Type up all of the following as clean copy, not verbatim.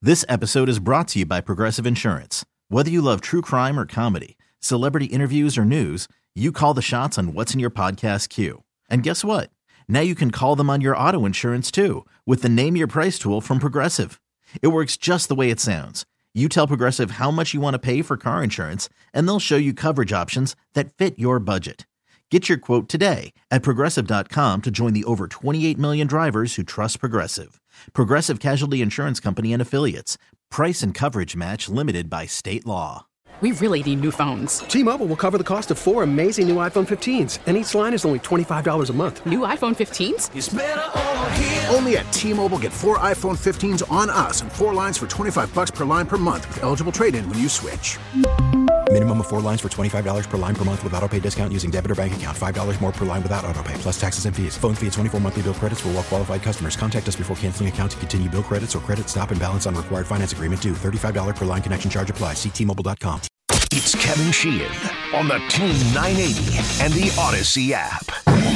This episode is brought to you by Progressive Insurance. Whether you love true crime or comedy, celebrity interviews or news, you call the shots on what's in your podcast queue. And guess what? Now you can call them on your auto insurance too with the Name Your Price tool from Progressive. It works just the way it sounds. You tell Progressive how much you want to pay for car insurance, and they'll show you coverage options that fit your budget. Get your quote today at Progressive.com to join the over 28 million drivers who trust Progressive. Progressive Casualty Insurance Company and Affiliates. Price and coverage match limited by state law. We really need new phones. T-Mobile will cover the cost of 4 amazing new iPhone 15s, and each line is only $25 a month. New iPhone 15s? It's better over here. Only at T-Mobile, get 4 iPhone 15s on us and 4 lines for $25 per line per month with eligible trade-in when you switch. Minimum of 4 lines for $25 per line per month with autopay discount using debit or bank account. $5 more per line without autopay, plus taxes and fees. Phone fee at 24 monthly bill credits for well-qualified customers. Contact us before canceling account to continue bill credits or credit stop and balance on required finance agreement due. $35 per line connection charge applies. See T-Mobile.com. It's Kevin Sheehan on the Team 980 and the Odyssey app.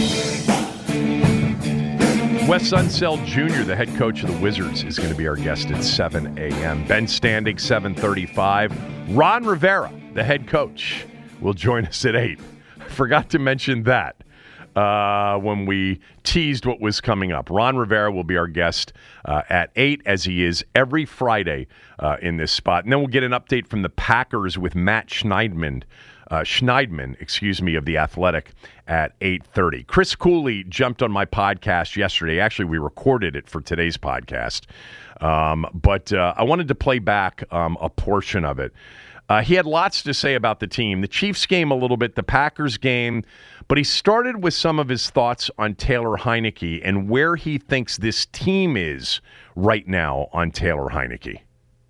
Wes Unseld Jr., the head coach of the Wizards, is going to be our guest at 7 a.m. Ben Standing, 7:35. Ron Rivera, the head coach, will join us at 8. I forgot to mention that when we teased what was coming up. Ron Rivera will be our guest at 8, as he is every Friday in this spot. And then we'll get an update from the Packers with Matt Schneidman, of The Athletic at 8:30. Chris Cooley jumped on my podcast yesterday. Actually, we recorded it for today's podcast. But I wanted to play back a portion of it. He had lots to say about the team, the Chiefs game a little bit, the Packers game, but he started with some of his thoughts on Taylor Heinicke and where he thinks this team is right now on Taylor Heinicke.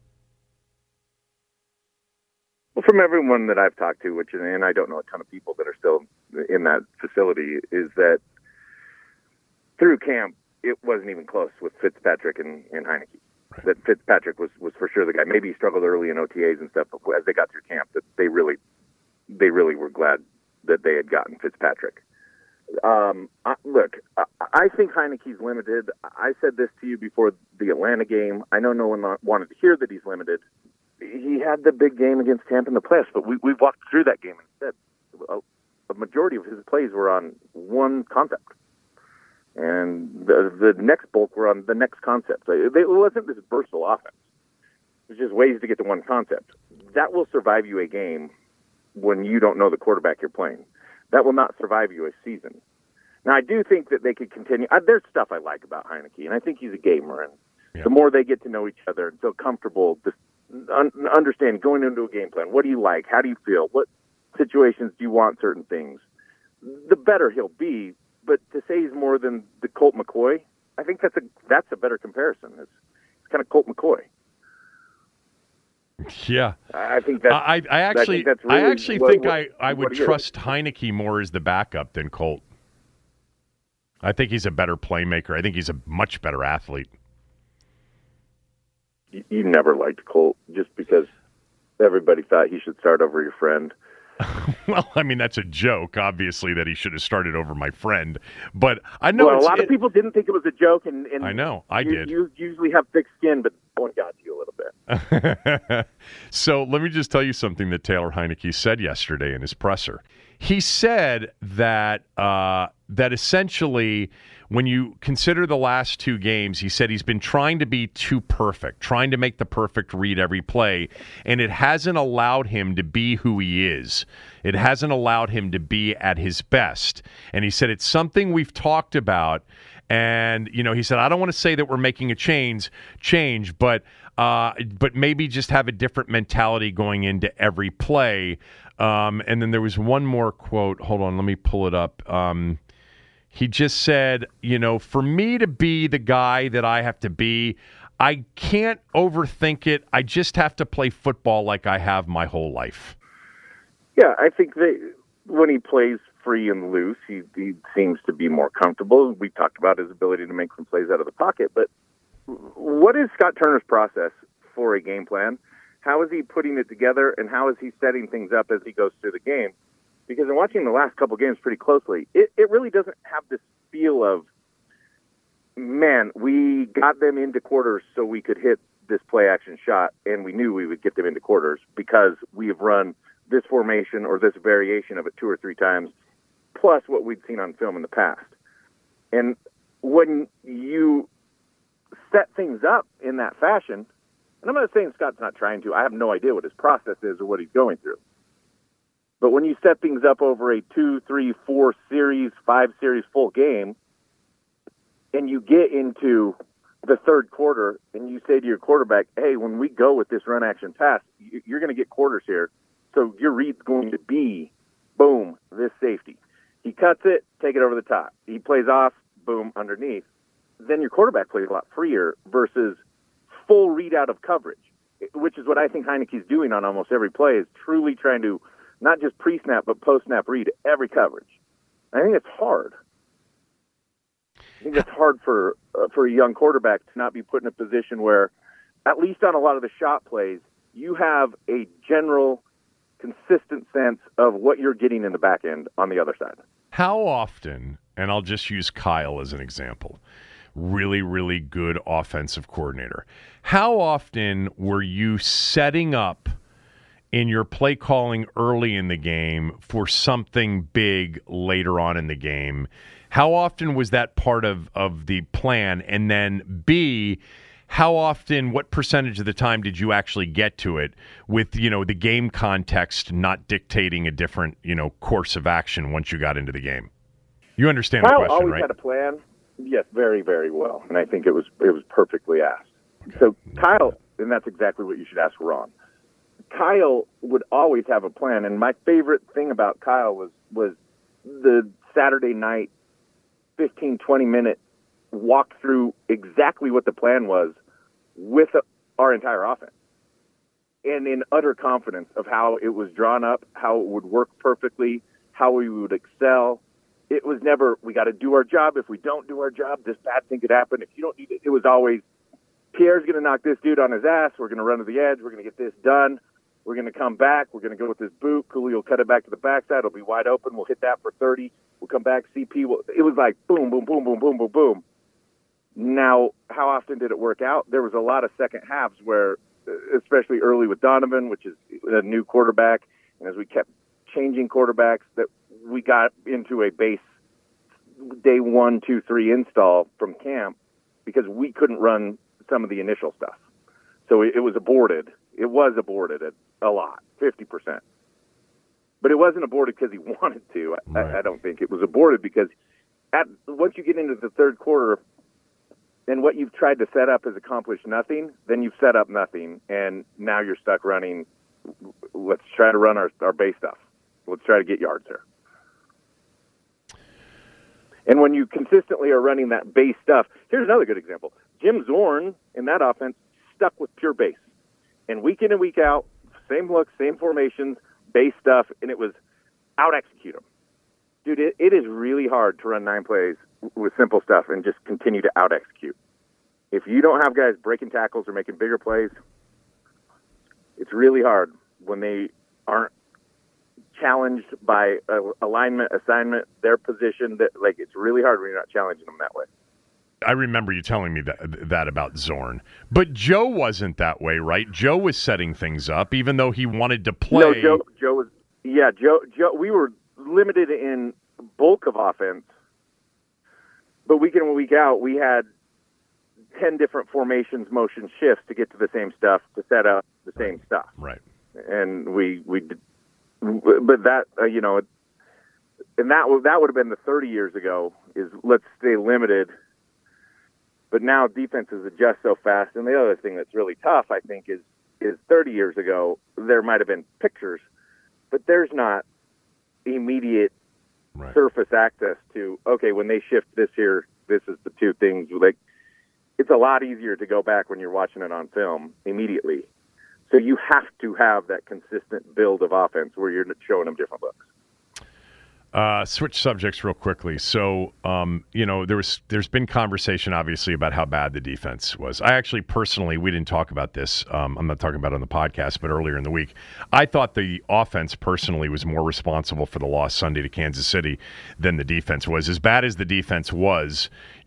Well, from everyone that I've talked to, and I don't know a ton of people that are still in that facility, is that through camp, it wasn't even close with Fitzpatrick and Heinicke. Right. That Fitzpatrick was for sure the guy. Maybe he struggled early in OTAs and stuff, but as they got through camp, that they really were glad that they had gotten Fitzpatrick. Look, I think Heinicke's limited. I said this to you before the Atlanta game. I know no one wanted to hear that he's limited. He had the big game against Tampa in the playoffs, but we've walked through that game and said a majority of his plays were on one concept. And the next bulk were on the next concept. It wasn't this versatile offense. It was just ways to get to one concept. That will survive you a game when you don't know the quarterback you're playing. That will not survive you a season. Now, I do think that they could continue. There's stuff I like about Heinicke, and I think he's a gamer. And the more they get to know each other and feel comfortable, just understanding, going into a game plan, what do you like? How do you feel? What situations do you want certain things? The better he'll be. But to say he's more than the Colt McCoy, I think that's a better comparison. It's kind of Colt McCoy. Yeah, I think that I actually think I would trust Heinicke more as the backup than Colt. I think he's a better playmaker. I think he's a much better athlete. You never liked Colt just because everybody thought he should start over your friend. Well, I mean, that's a joke, obviously, that he should have started over my friend. But I know a lot of people didn't think it was a joke. And I know, I did. You usually have thick skin, but that one got to you a little bit. So let me just tell you something that Taylor Heinicke said yesterday in his presser. He said that that essentially, when you consider the last 2 games, he said he's been trying to be too perfect, trying to make the perfect read every play, and it hasn't allowed him to be who he is. It hasn't allowed him to be at his best. And he said it's something we've talked about, and he said, I don't want to say that we're making a change, but maybe just have a different mentality going into every play. And then there was one more quote. Hold on, let me pull it up. He just said, for me to be the guy that I have to be, I can't overthink it. I just have to play football like I have my whole life. Yeah, I think that when he plays free and loose, he seems to be more comfortable. We talked about his ability to make some plays out of the pocket, but what is Scott Turner's process for a game plan? How is he putting it together, and how is he setting things up as he goes through the game? Because in watching the last couple games pretty closely, it really doesn't have this feel of, man, we got them into quarters so we could hit this play action shot, and we knew we would get them into quarters because we have run this formation or this variation of it 2 or 3 times, plus what we'd seen on film in the past. And when you set things up in that fashion, and I'm not saying Scott's not trying to, I have no idea what his process is or what he's going through. But when you set things up over a 2, 3, 4 series, 5 series full game, and you get into the third quarter and you say to your quarterback, hey, when we go with this run action pass, you're going to get quarters here. So your read's going to be, boom, this safety. He cuts it, take it over the top. He plays off, boom, underneath. Then your quarterback plays a lot freer versus full read out of coverage, which is what I think Heineke's doing on almost every play, is truly trying to not just pre-snap but post-snap read every coverage. I think it's hard. I think it's hard for a young quarterback to not be put in a position where, at least on a lot of the shot plays, you have a general consistent sense of what you're getting in the back end on the other side. How often, and I'll just use Kyle as an example, really, really good offensive coordinator. How often were you setting up in your play calling early in the game for something big later on in the game? How often was that part of the plan? And then B, how often, what percentage of the time did you actually get to it with, the game context not dictating a different, course of action once you got into the game? You understand the question, right? Kyle always had a plan. Yes, very, very well. And I think it was perfectly asked. Okay. So Kyle, and that's exactly what you should ask Ron. Kyle would always have a plan. And my favorite thing about Kyle was the Saturday night 15, 20-minute walk through exactly what the plan was with our entire offense, and in utter confidence of how it was drawn up, how it would work perfectly, how we would excel. It was never, we got to do our job. If we don't do our job, this bad thing could happen. If you don't need it, it was always, Pierre's going to knock this dude on his ass. We're going to run to the edge. We're going to get this done. We're going to come back. We're going to go with this boot. Cooley will cut it back to the backside. It'll be wide open. We'll hit that for 30. We'll come back. CP will, it was like boom, boom, boom, boom, boom, boom, boom. Now, how often did it work out? There was a lot of second halves where, especially early with Donovan, which is a new quarterback, and as we kept changing quarterbacks, that we got into a base day 1, 2, 3 install from camp because we couldn't run some of the initial stuff. So it was aborted. It was aborted at a lot, 50%. But it wasn't aborted because he wanted to. Right. I don't think. It was aborted because once you get into the third quarter and what you've tried to set up has accomplished nothing, then you've set up nothing, and now you're stuck running. Let's try to run our base stuff. Let's try to get yards there. And when you consistently are running that base stuff, here's another good example. Jim Zorn in that offense stuck with pure base. And week in and week out, same looks, same formations, base stuff, and it was out-execute them. Dude, it is really hard to run 9 plays with simple stuff and just continue to out-execute. If you don't have guys breaking tackles or making bigger plays, it's really hard when they aren't challenged by alignment, assignment, their position. It's really hard when you're not challenging them that way. I remember you telling me that about Zorn. But Joe wasn't that way, right? Joe was setting things up, even though he wanted to play. No, Joe was. Yeah, Joe. We were limited in bulk of offense, but week in and week out, we had 10 different formations, motion shifts to get to the same stuff, to set up the same stuff. Right. And we did, but that and that would have been the 30 years ago. Is let's stay limited. But now defenses adjust so fast. And the other thing that's really tough, I think, is 30 years ago, there might have been pictures, but there's not immediate surface access to, okay, when they shift this here, this is the 2 things. It's a lot easier to go back when you're watching it on film immediately. So you have to have that consistent build of offense where you're showing them different looks. Switch subjects real quickly. So, there's been conversation, obviously, about how bad the defense was. I actually, personally, we didn't talk about this. I'm not talking about it on the podcast, but earlier in the week, I thought the offense, personally, was more responsible for the loss Sunday to Kansas City than the defense was. As bad as the defense was,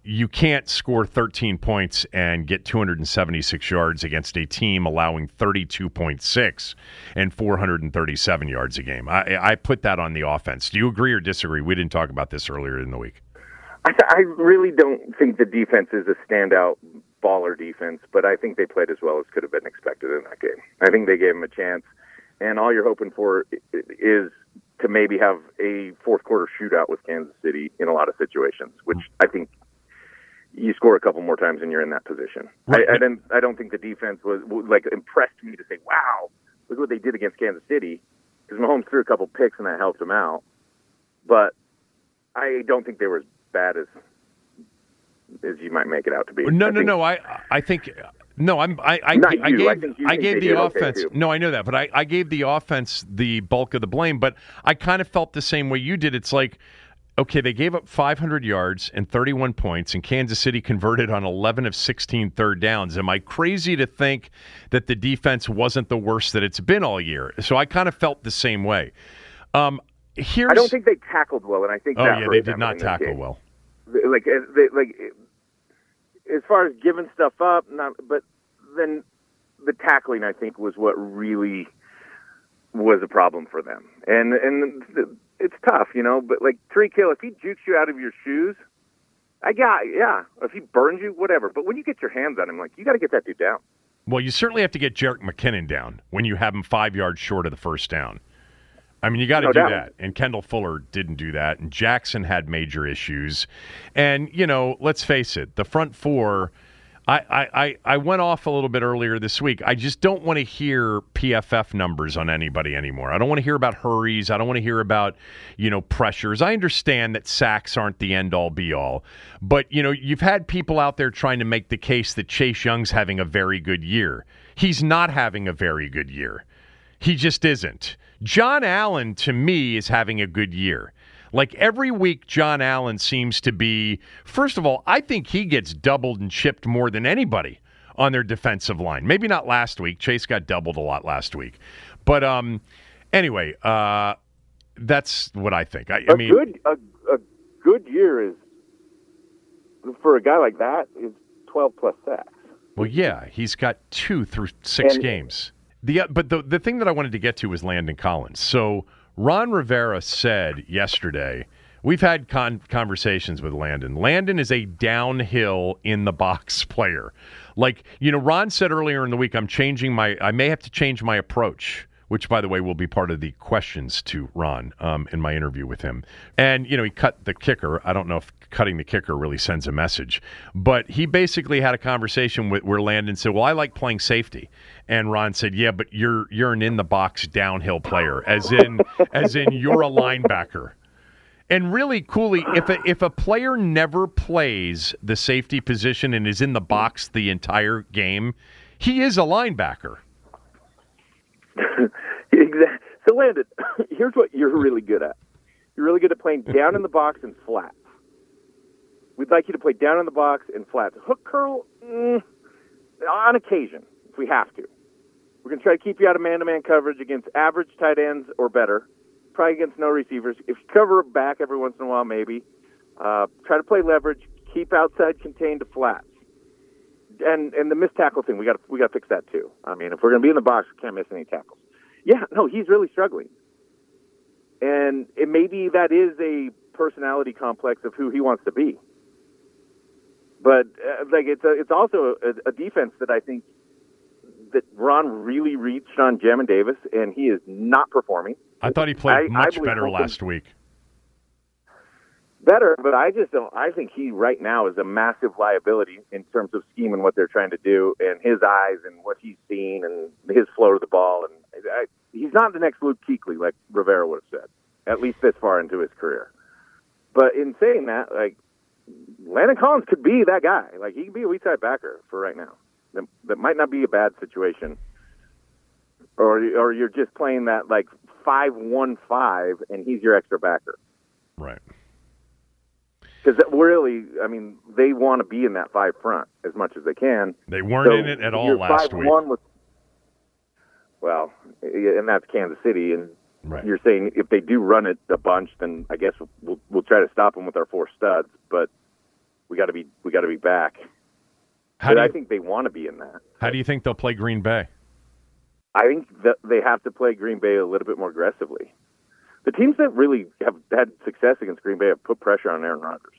you can't score 13 points and get 276 yards against a team allowing 32.6 and 437 yards a game. I put that on the offense. Do you agree or disagree? We didn't talk about this earlier in the week. I really don't think the defense is a standout baller defense, but I think they played as well as could have been expected in that game. I think they gave them a chance, and all you're hoping for is to maybe have a fourth quarter shootout with Kansas City in a lot of situations, which I think you score a couple more times and you're in that position. Right. I don't think the defense was like impressed me to say, wow, look what they did against Kansas City, because Mahomes threw a couple picks and that helped him out. But I don't think they were as bad as you might make it out to be. No. I think no. I gave the offense. No, I know that, but I gave the offense the bulk of the blame. But I kind of felt the same way you did. It's like, okay, they gave up 500 yards and 31 points, and Kansas City converted on 11 of 16 third downs. Am I crazy to think that the defense wasn't the worst that it's been all year? So I kind of felt the same way. I don't think they tackled well, and I think they did not tackle well. Like as far as giving stuff up, but then the tackling, I think, was what really was a problem for them. And it's tough, but like Tyreek Hill, if he jukes you out of your shoes, if he burns you, whatever. But when you get your hands on him, like, you got to get that dude down. Well, you certainly have to get Jerick McKinnon down when you have him 5 yards short of the first down. I mean, you got to do that. And Kendall Fuller didn't do that. And Jackson had major issues. And, let's face it, the front four, I went off a little bit earlier this week. I just don't want to hear PFF numbers on anybody anymore. I don't want to hear about hurries. I don't want to hear about, pressures. I understand that sacks aren't the end-all, be-all. But, you've had people out there trying to make the case that Chase Young's having a very good year. He's not having a very good year. He just isn't. John Allen, to me, is having a good year. Like every week, John Allen seems to be, first of all, I think he gets doubled and chipped more than anybody on their defensive line. Maybe not last week. Chase got doubled a lot last week. But anyway, that's what I think. I mean, a good year is, for a guy like that, is 12-plus sacks. Well, yeah, he's got 2 through 6 games. But the thing that I wanted to get to was Landon Collins. So Ron Rivera said yesterday, we've had conversations with Landon. Landon is a downhill in the box player. Like, Ron said earlier in the week, I may have to change my approach, which, by the way, will be part of the questions to Ron in my interview with him. And, he cut the kicker. I don't know if cutting the kicker really sends a message. But he basically had a conversation where Landon said, well, I like playing safety. And Ron said, yeah, but you're an in-the-box downhill player, as in you're a linebacker. And really, Cooley, if a player never plays the safety position and is in the box the entire game, he is a linebacker. Exactly. So, Landon, here's what you're really good at. You're really good at playing down in the box and flats. We'd like you to play down in the box and flats. Hook curl, on occasion, if we have to. We're going to try to keep you out of man-to-man coverage against average tight ends or better, probably against no receivers. If you cover back every once in a while, maybe. Try to play leverage, keep outside contained to flats. And the missed tackle thing, we got to fix that too. I mean, if we're going to be in the box, we can't miss any tackles. Yeah, no, he's really struggling. And maybe that is a personality complex of who he wants to be. But it's also a defense that I think that Ron really reached on Jamin Davis, and he is not performing. I thought he played much better last week. Better, but I just don't. I think he right now is a massive liability in terms of scheme and what they're trying to do, and his eyes and what he's seen and his flow to the ball. And he's not the next Luke Kuechly, like Rivera would have said, at least this far into his career. But in saying that, like, Landon Collins could be that guy. Like, he could be a weak side backer for right now. That might not be a bad situation. Or you're just playing that, like, 5-1-5, and he's your extra backer. Right. Because really, I mean, they want to be in that 5 front as much as they can. They weren't in it at all last week. Well, and that's Kansas City, and right. You're saying if they do run it a bunch, then I guess we'll try to stop them with our 4 studs. But We got to be back. I think they want to be in that. How do you think they'll play Green Bay? I think that they have to play Green Bay a little bit more aggressively. The teams that really have had success against Green Bay have put pressure on Aaron Rodgers.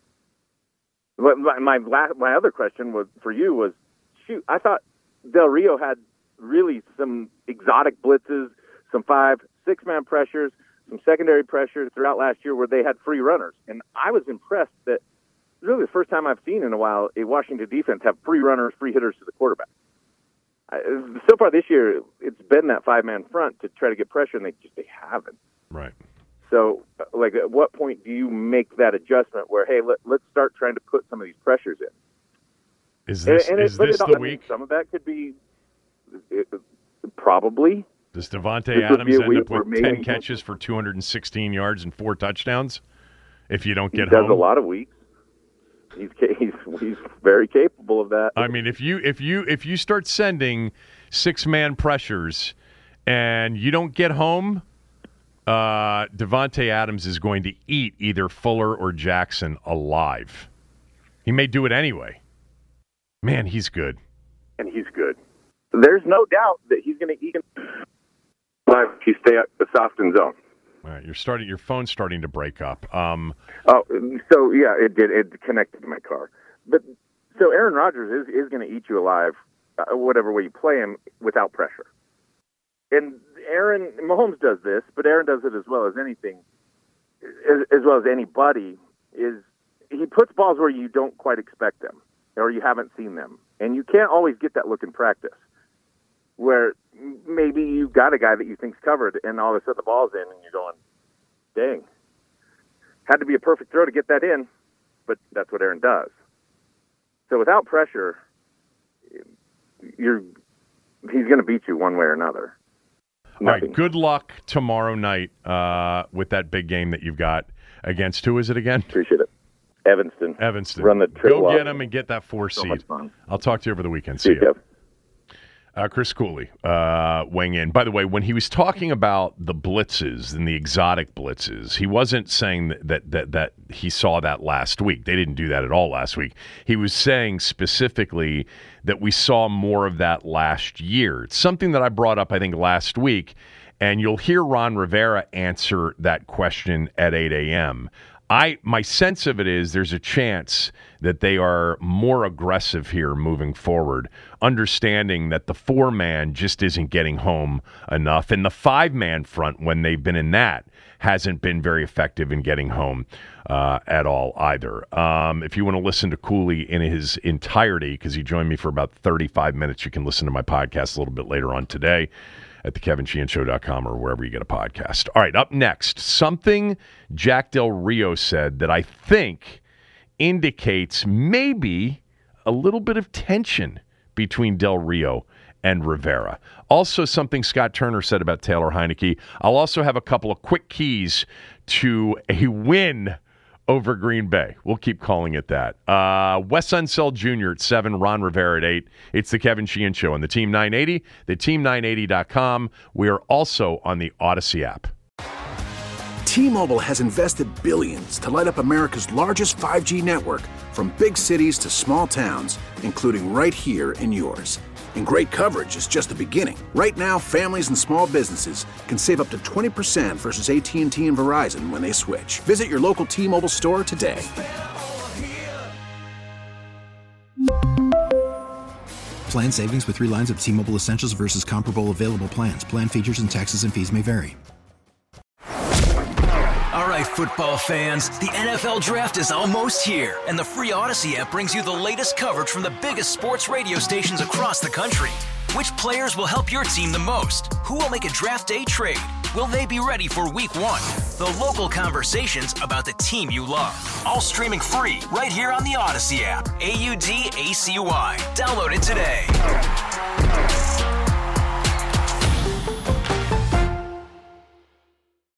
My other question for you was, shoot, I thought Del Rio had really some exotic blitzes, some 5-6 man pressures, some secondary pressures throughout last year where they had free runners. And I was impressed that really the first time I've seen in a while a Washington defense have free runners, free hitters to the quarterback. So far this year, it's been that 5-man front to try to get pressure, and they haven't. Right. So, like, at what point do you make that adjustment where, hey, let's start trying to put some of these pressures in? Is this the week? Some of that could be probably. Does Devontae Adams end up with 10 catches for 216 yards and 4 touchdowns if you don't get home? He does a lot of weeks. He's very capable of that. I mean, if you start sending 6-man pressures and you don't get home, Devontae Adams is going to eat either Fuller or Jackson alive. He may do it anyway. Man, he's good. And he's good. There's no doubt that he's going to eat if you stay at the soft end zone. All right, your phone's starting to break up. So yeah, it did. It connected to my car. But so Aaron Rodgers is going to eat you alive, whatever way you play him, without pressure. And Mahomes does this, but Aaron does it as well as anything, as well as anybody. Is he puts balls where you don't quite expect them, or you haven't seen them, and you can't always get that look in practice. Where maybe you got a guy that you think's covered, and all of a sudden the ball's in, and you're going, "Dang, had to be a perfect throw to get that in," but that's what Aaron does. So without pressure, he's going to beat you one way or another. All right, good luck tomorrow night with that big game that you've got against, who is it again? Appreciate it. Evanston. Run the Go get them and get that 4 seed. Much fun. I'll talk to you over the weekend. See you. Chris Cooley weighing in. By the way, when he was talking about the blitzes and the exotic blitzes, he wasn't saying that he saw that last week. They didn't do that at all last week. He was saying specifically that we saw more of that last year. It's something that I brought up, I think, last week, and you'll hear Ron Rivera answer that question at 8 a.m. My sense of it is there's a chance that they are more aggressive here moving forward, understanding that the 4-man just isn't getting home enough, and the 5-man front, when they've been in that, hasn't been very effective in getting home at all either. If you want to listen to Cooley in his entirety, because he joined me for about 35 minutes, you can listen to my podcast a little bit later on today at thekevinsheehanshow.com or wherever you get a podcast. All right, up next, something Jack Del Rio said that I think indicates maybe a little bit of tension between Del Rio and Rivera. Also, something Scott Turner said about Taylor Heineke. I'll also have a couple of quick keys to a win over Green Bay. We'll keep calling it that. Wes Unseld Jr. at 7, Ron Rivera at 8. It's the Kevin Sheehan Show on the Team 980, theteam980.com. We are also on the Odyssey app. T-Mobile has invested billions to light up America's largest 5G network, from big cities to small towns, including right here in yours. And great coverage is just the beginning. Right now, families and small businesses can save up to 20% versus AT&T and Verizon when they switch. Visit your local T-Mobile store today. Plan savings with 3 lines of T-Mobile Essentials versus comparable available plans. Plan features and taxes and fees may vary. All right, football fans, the NFL Draft is almost here, and the free Odyssey app brings you the latest coverage from the biggest sports radio stations across the country. Which players will help your team the most? Who will make a draft day trade? Will they be ready for week 1? The local conversations about the team you love. All streaming free right here on the Odyssey app. AUDACY. Download it today.